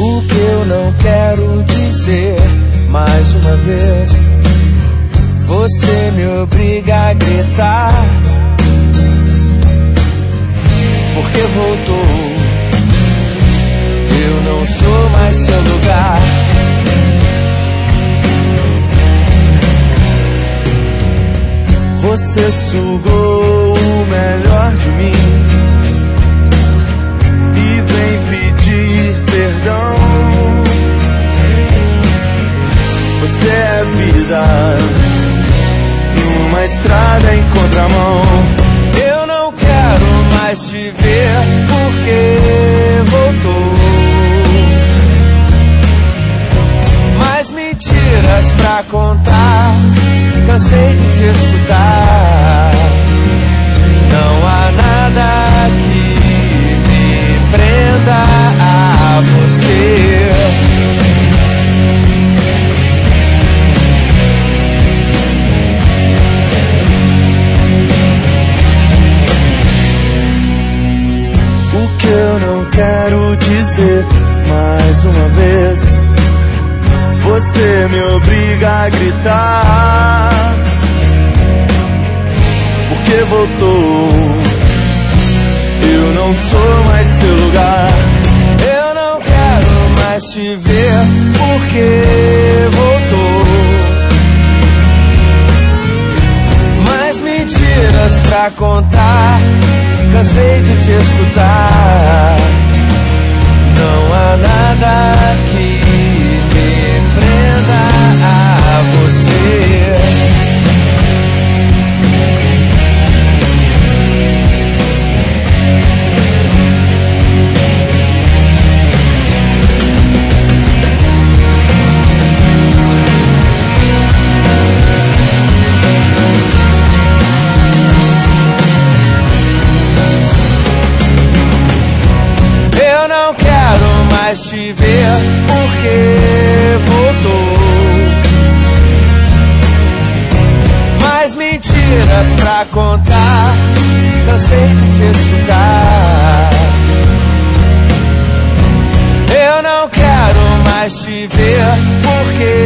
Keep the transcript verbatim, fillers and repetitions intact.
O que eu não quero dizer mais uma vez, você me obriga a gritar, porque voltou. Eu não sou mais seu lugar. Você sugou o melhor de mim e vem pedir perdão. Você é vida numa estrada em contramão. Eu não quero mais te ver porque voltou. Mais mentiras pra contar, cansei de te escutar. Não há nada que me prenda a você. O que eu não quero dizer mais uma vez, você me obriga a gritar, porque voltou. Eu não sou mais seu lugar. Eu não quero mais te ver porque voltou. Mais mentiras pra contar, cansei de te escutar. Não há nada que me prenda a você. Eu não quero mais te ver porque voltou. Mais mentiras pra contar, cansei de te escutar. Eu não quero mais te ver porque